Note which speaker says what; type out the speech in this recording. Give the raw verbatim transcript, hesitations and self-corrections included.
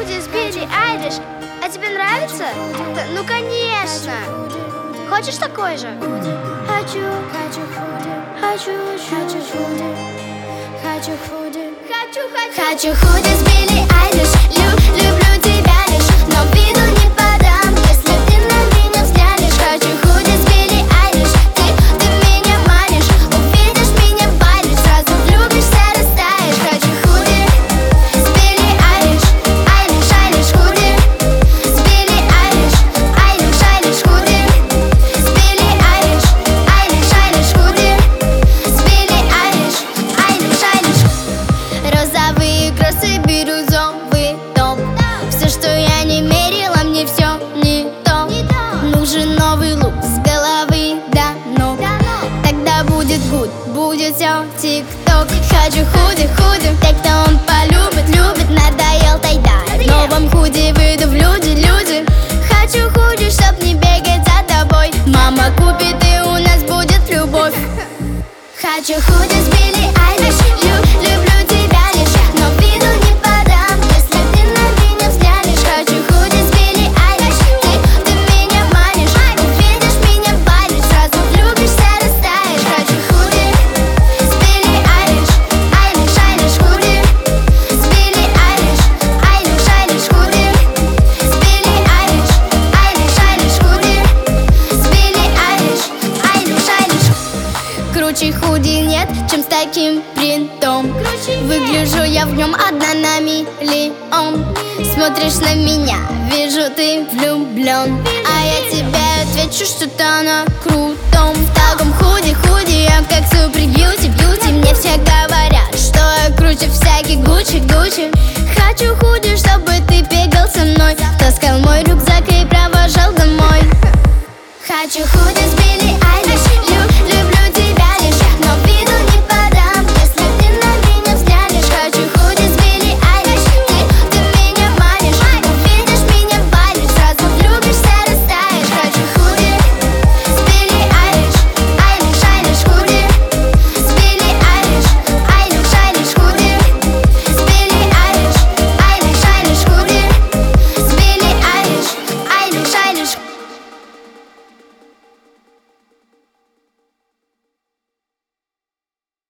Speaker 1: худи с Билли Айлиш. А тебе нравится? Да, ну конечно. Хочешь такой же?
Speaker 2: Хочу, хочу худи, хочу, хочу худи, хочу худи,
Speaker 1: Хочу, хочу.
Speaker 2: хочу худи с Билли Айлиш. Лю, люблю тебя лишь, но виду не подам, если ты на меня взглянешь. Хочу худи с Билли Айлиш. Ты, ты меня манишь, увидишь меня в бале, сразу влюбишься, растаешь. Хочу худи с Билли Айлиш, Айлиш, Айлиш, худи с Билли Айлиш, Айлиш, Айлиш, худи с Билли Айлиш, Айлиш, Айлиш, худи с Билли Айлиш, Айлиш, Айлиш. Розовые кроссы, бирюзовый топ. Все, что я не мерила, мне все не то. Нужен новый лук с головы до ног. Тогда будет гуд, будет все тик-ток. Хочу худи, худи, так кто он полюбит, любит, надоел тай-дай. В новом худи выйду в люди, люди. Хочу худи, чтоб не бегать за тобой. Мама купит, и у нас будет любовь. Хочу худи с Билли Айлиш. Лю, люблю тебя лишь, но виду не подам, если ты на меня взглянешь. Хочу худи с Билли Айлиш. Ты, ты меня манишь, увидишь меня в бале, сразу влюбишься, растаешь. Хочу худи с Билли Айлиш, Айлиш, Айлиш, худи с Билли Айлиш, Айлиш, Айлиш, худи с Билли Айлиш, Айлиш, Айлиш, худи с Билли Айлиш, Айлиш, Айлиш. Круче худи нет, чем с таким принтом. Выгляжу я в нем одна на миллион. Смотришь на меня, вижу, ты влюблен. А я тебе отвечу, что-то на крутом. В таком худи, худи, я как супер бьюти, бьюти. Мне все говорят, что я круче всяких Гуччи, Гуччи. Хочу худи, чтобы ты бегал со мной, таскал мой рюкзак и провожал домой. Хочу худи с Билли